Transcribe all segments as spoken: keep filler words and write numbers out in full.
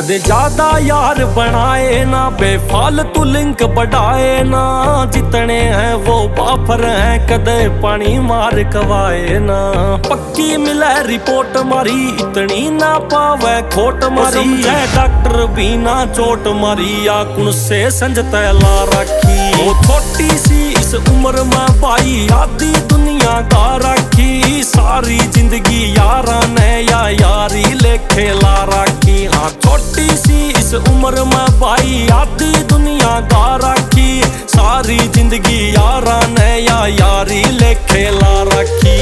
कदे ज्यादा यार बनाए ना, बेफालतू लिंक बढ़ाए ना। जितने हैं वो बाफर हैं, कदे पानी मार कवाए ना। पक्की मिले रिपोर्ट मारी, इतनी ना पावे खोट मारी। डॉक्टर भी ना चोट मारी, या कुण से संजते ला रखी। वो छोटी सी इस उम्र में भाई आधी दुनिया का रखी। सारी जिंदगी यारा ने या यारी लेखे ला रखी। हाँ छोटी सी इस उम्र में भाई आधी दुनिया का रखी। सारी जिंदगी यारा ने या यारी लेखे ला रखी।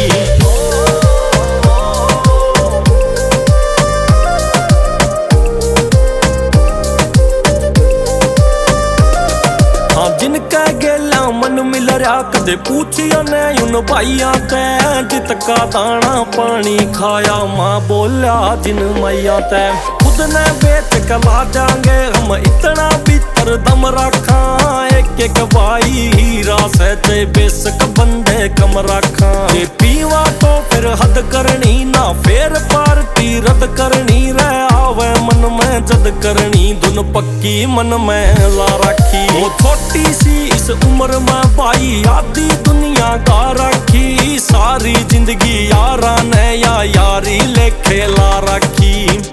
जिनका गेला मन मिल रहा, कदे पूछिया ने उन भाइया ते। जितका दाना पानी खाया माँ बोला जिन मैया ते। खुद ने बेच कला जाएंगे हम, इतना भीतर दम रखा। एक एक भाई हीरा से ते बेसक बंदे कम रखा। जे पीवा तो फिर हद करनी ना, फिर पार्टी रद्द करनी। रह आवे मन में जद करनी, धुन पक्की मन में ला रखी। वो छोटी सी इस उम्र में भाई आधी दुनिया का रखी। सारी जिंदगी यारा ने या यारी लेखे ला रखी।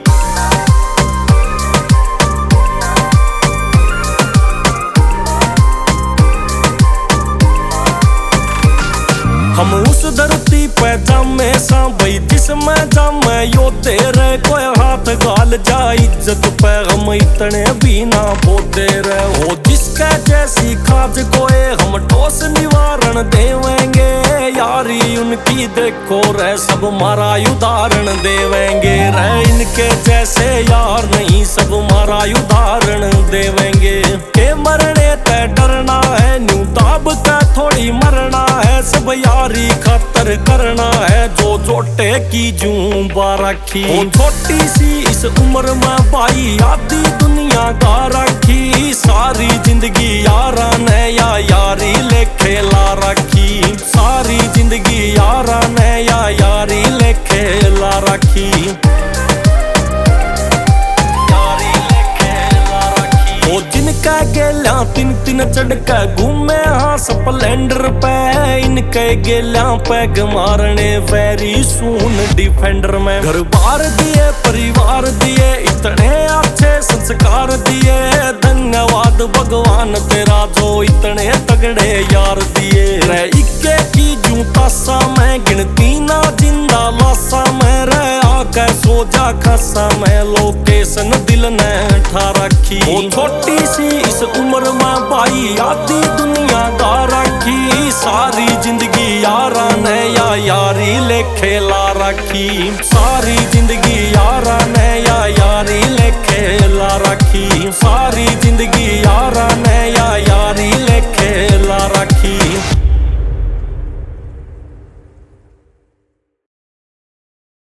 हम उस धरती पे जामे सा भाई, जिसमें जामे यो तेरे। कोई हाथ गाल जा इज्जत पे, हम इतने भी ना बोते रहे। हो जिसके जैसी खाज कोए, हम ठोस निवारण देवेंगे। यारी उनकी देखो रे, सब मारा उदाहरण देवेंगे रे। इनके जैसे यार नहीं, सब मारा उदाहरण देवेंगे। के मरने ते डरना है, न्यू ताब का थोड़ी मरना है। सब यारी खातर करना है, जो जोटे की जूं बारखी। वो छोटी सी इस उम्र में भाई आधी दुनिया का रखी। सारी जिंदगी यारा ने या यारी लेखे ला रखी। सारी जिंदगी यारा ने या यारी लेखे ला रखी। वो जिनका गेला तीन तीन चढ़ के घूमे हाँ स्प्लेंडर पे। इनके गेला पैग मारने वेरी सून डिफेंडर में। घर बार दिए परिवार दिए, इतने अच्छे संस्कार दिए। धन्यवाद भगवान तेरा जो इतने तगड़े यार दिए। रे इक्के की जूता सा मैं गिनती ना जिंदा लासा में। रह आके सो जा खासा मैं, लोकेशन दिल ने ठा रखी। वो छोटी सी इस उम्र में भाई आधी दुनिया का रखी। सारी जिंदगी यारा ने या यारी लेखे ला रखी। सारी जिंदगी यारा ने या यारी लेखे ला रखी। सारी